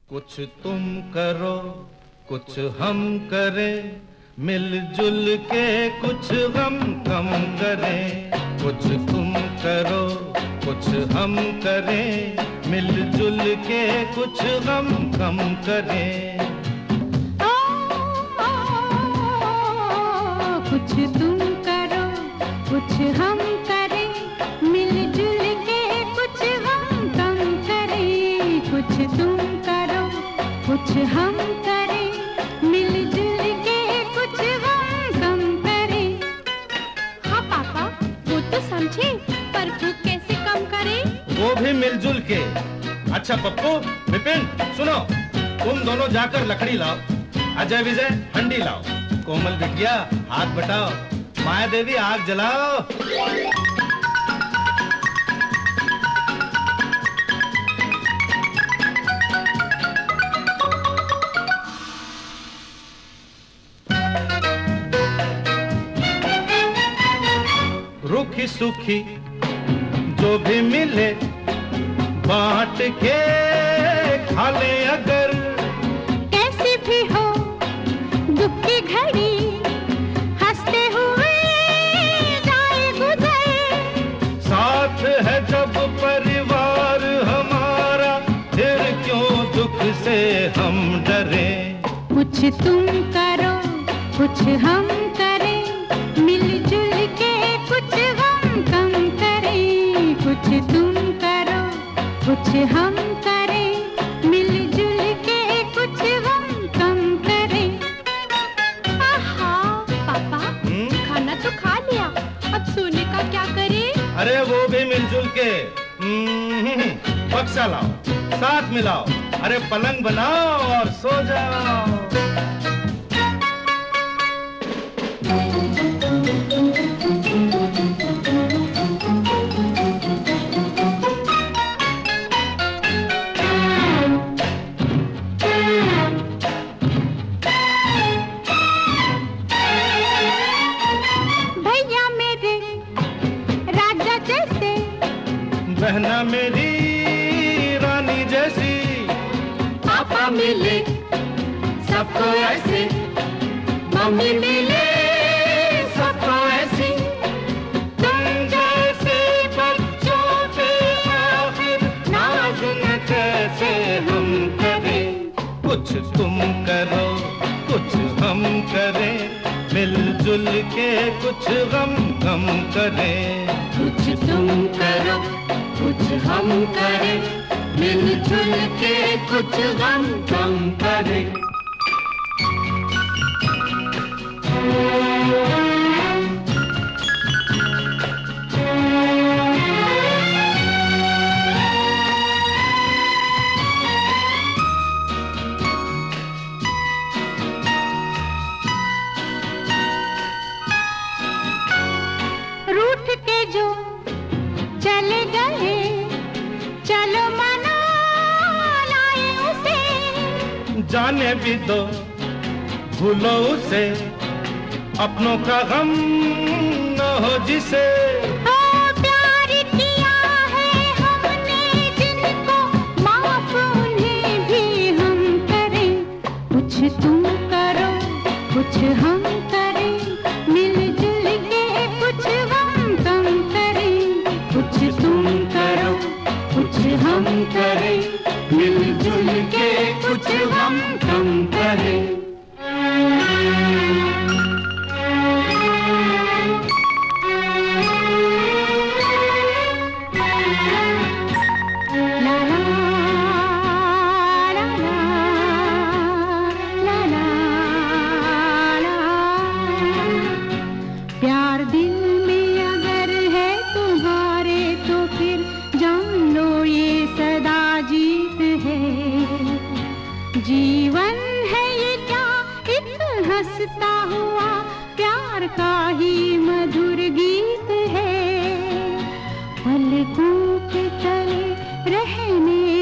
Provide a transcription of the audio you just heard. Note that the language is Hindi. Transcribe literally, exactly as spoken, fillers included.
कुछ तुम करो कुछ हम करें, मिलजुल के कुछ गम कम करें। कुछ तुम करो कुछ हम करें, मिलजुल के कुछ गम कम करें। ओ, ओ, ओ, कुछ तुम करो कुछ हम करें, मिलजुल के कुछ गम कम करें। कुछ तुम करो कुछ हम करें, मिलजुल के कुछ गम कम करें। हाँ पापा, वो तो समझे, पर भूख कैसे कम करें? वो भी मिलजुल के। अच्छा पप्पू, विपिन, सुनो, तुम दोनों जाकर लकड़ी लाओ, अजय विजय हंडी लाओ, कोमल बिटिया हाथ बटाओ, माया देवी आग जलाओ। रूखी सूखी जो भी मिले बांट के खा ले, अगर कैसी भी हो दुख की घड़ी, हंसते हुए जाए गुजर। साथ है जब परिवार हमारा, फिर क्यों दुख से हम डरे। कुछ तुम करो कुछ हम करें, मिलजुल के कुछ गम कम करें। कुछ तुम करो कुछ हम करें, मिलजुल के कुछ गम कम करें। आहा पापा, खाना तो खा लिया, अब सोने का क्या करें? अरे वो भी मिलजुल के। हम्म, बक्सा लाओ, साथ मिलाओ, अरे पलंग बनाओ और सो जाओ। भैया मेरे राजा जैसे, बहना मेरी रानी जैसी, पापा मिले सबको ऐसे, मम्मी मिले सबको ऐसी। तुम जैसे बच्चों पे आखिर नाज न कैसे हम करें। कुछ तुम करो कुछ हम करें, मिलजुल के कुछ गम कम करें। कुछ तुम करो कुछ हम करें, मिलजुल के कुछ गम कम करें। रूठ के जो चले गए, चलो मना लाए उसे। जाने भी दो भूलो उसे, अपनों का गम न हो जिसे। ओ प्यार किया है हमने जिनको, माफ उन्हें भी हम करें। कुछ तुम करो कुछ हम करें, मिलजुल के कुछ गम कम करें। कुछ तुम करो कुछ हम करें, मिलजुल के कुछ गम कम करें। ला ला ला ला ला ला ला। प्यार दिल में अगर है तुम्हारे, तो फिर जान लो ये सदा जीत है। जीवन है ये क्या एक हंसता हुआ प्यार का ही मधुर गीत है। पलकों के तले रहने